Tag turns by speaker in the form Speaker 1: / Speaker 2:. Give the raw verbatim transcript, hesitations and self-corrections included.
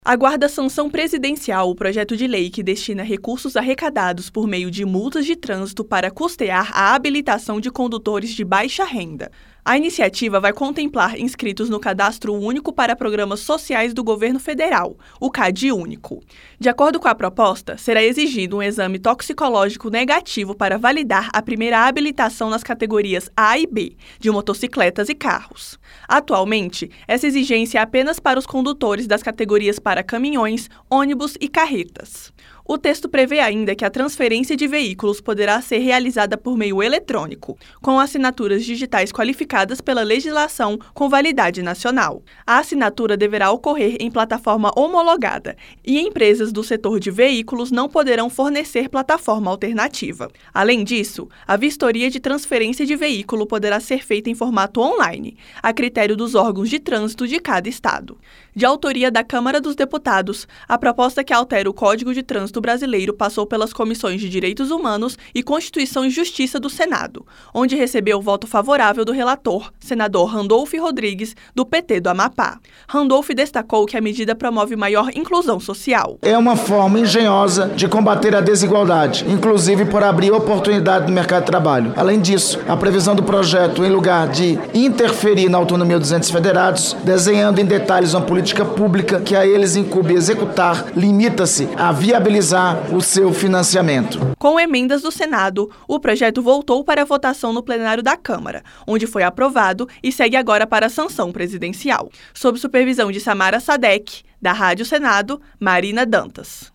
Speaker 1: Aguarda sanção presidencial o projeto de lei que destina recursos arrecadados por meio de multas de trânsito para custear a habilitação de condutores de baixa renda. A iniciativa vai contemplar inscritos no Cadastro Único para Programas Sociais do Governo Federal, o CadÚnico. De acordo com a proposta, será exigido um exame toxicológico negativo para validar a primeira habilitação nas categorias A e B, de motocicletas e carros. Atualmente, essa exigência é apenas para os condutores das categorias para caminhões, ônibus e carretas. O texto prevê ainda que a transferência de veículos poderá ser realizada por meio eletrônico, com assinaturas digitais qualificadas pela legislação com validade nacional. A assinatura deverá ocorrer em plataforma homologada e empresas do setor de veículos não poderão fornecer plataforma alternativa. Além disso, a vistoria de transferência de veículo poderá ser feita em formato online, a critério dos órgãos de trânsito de cada estado. De autoria da Câmara dos Deputados, a proposta que altera o Código de Trânsito brasileiro passou pelas comissões de Direitos Humanos e Constituição e Justiça do Senado, onde recebeu o voto favorável do relator, senador Randolfo Rodrigues, do P T do Amapá. Randolfo destacou que a medida promove maior inclusão social.
Speaker 2: É uma forma engenhosa de combater a desigualdade, inclusive por abrir oportunidade no mercado de trabalho. Além disso, a previsão do projeto, em lugar de interferir na autonomia dos entes federados, desenhando em detalhes uma política pública que a eles incumbe executar, limita-se a viabilizar o seu financiamento.
Speaker 1: Com emendas do Senado, o projeto voltou para a votação no plenário da Câmara, onde foi aprovado e segue agora para a sanção presidencial. Sob supervisão de Samara Sadek, da Rádio Senado, Marina Dantas.